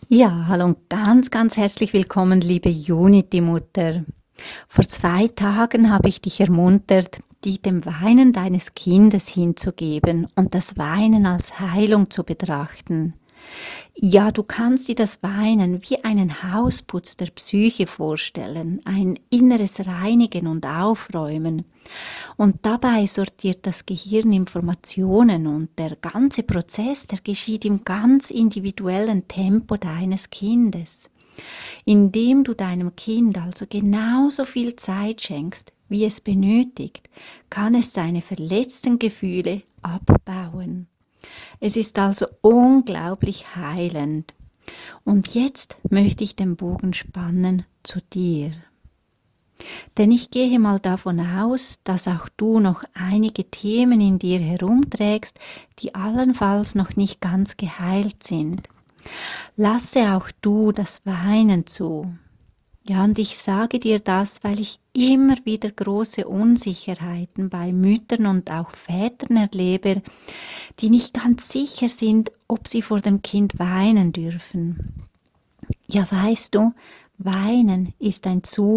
Ja, hallo und ganz herzlich willkommen, liebe Unity-Mutter. Vor 2 Tagen habe ich dich ermuntert, dich dem Weinen deines Kindes hinzugeben und das Weinen als Heilung zu betrachten. Ja, du kannst dir das Weinen wie einen Hausputz der Psyche vorstellen, ein inneres Reinigen und Aufräumen. Und dabei sortiert das Gehirn Informationen und der ganze Prozess, der geschieht im ganz individuellen Tempo deines Kindes. Indem du deinem Kind also genauso viel Zeit schenkst, wie es benötigt, kann es seine verletzten Gefühle abbauen. Es ist also unglaublich heilend. Und jetzt möchte ich den Bogen spannen zu dir. Denn ich gehe mal davon aus, dass auch du noch einige Themen in dir herumträgst, die allenfalls noch nicht ganz geheilt sind. Lasse auch du das Weinen zu. Ja, und ich sage dir das, weil ich immer wieder große Unsicherheiten bei Müttern und auch Vätern erlebe, die nicht ganz sicher sind, ob sie vor dem Kind weinen dürfen. Ja, weißt du, weinen ist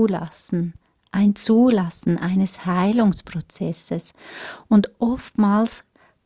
ein Zulassen eines Heilungsprozesses. Und oftmals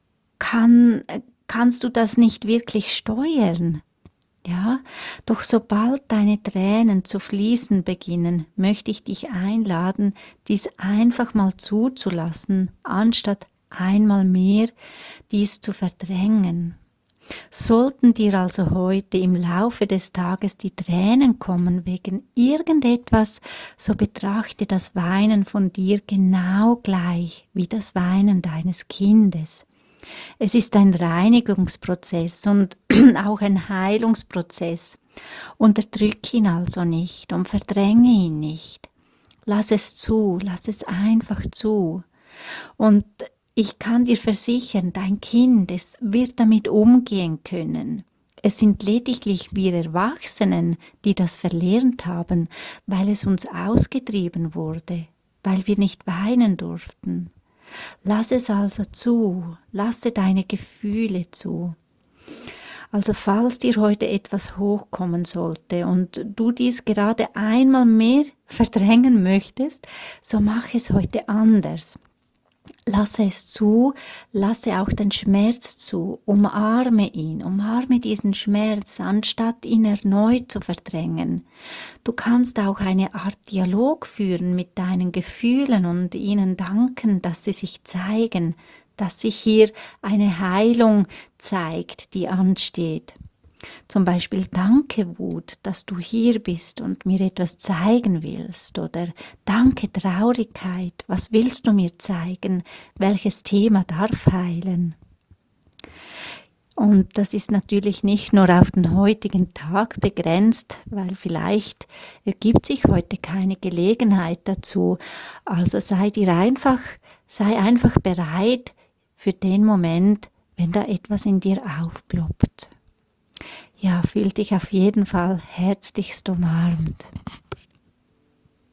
kannst du das nicht wirklich steuern. Ja, doch sobald deine Tränen zu fließen beginnen, möchte ich dich einladen, dies einfach mal zuzulassen, anstatt einmal mehr dies zu verdrängen. Sollten dir also heute im Laufe des Tages die Tränen kommen wegen irgendetwas, so betrachte das Weinen von dir genau gleich wie das Weinen deines Kindes. Es ist ein Reinigungsprozess und auch ein Heilungsprozess. Unterdrück ihn also nicht und verdränge ihn nicht. Lass es zu, lass es einfach zu. Und ich kann dir versichern, dein Kind, es wird damit umgehen können. Es sind lediglich wir Erwachsenen, die das verlernt haben, weil es uns ausgetrieben wurde, weil wir nicht weinen durften. Lass es also zu, lasse deine Gefühle zu. Also falls dir heute etwas hochkommen sollte und du dies gerade einmal mehr verdrängen möchtest, so mach es heute anders. Lasse es zu, lasse auch den Schmerz zu, umarme ihn, umarme diesen Schmerz, anstatt ihn erneut zu verdrängen. Du kannst auch eine Art Dialog führen mit deinen Gefühlen und ihnen danken, dass sie sich zeigen, dass sich hier eine Heilung zeigt, die ansteht. Zum Beispiel danke Wut, dass du hier bist und mir etwas zeigen willst. Oder danke Traurigkeit, was willst du mir zeigen? Welches Thema darf heilen? Und das ist natürlich nicht nur auf den heutigen Tag begrenzt, weil vielleicht ergibt sich heute keine Gelegenheit dazu. Also sei einfach bereit für den Moment, wenn da etwas in dir aufploppt. Ja, fühl dich auf jeden Fall herzlichst umarmt.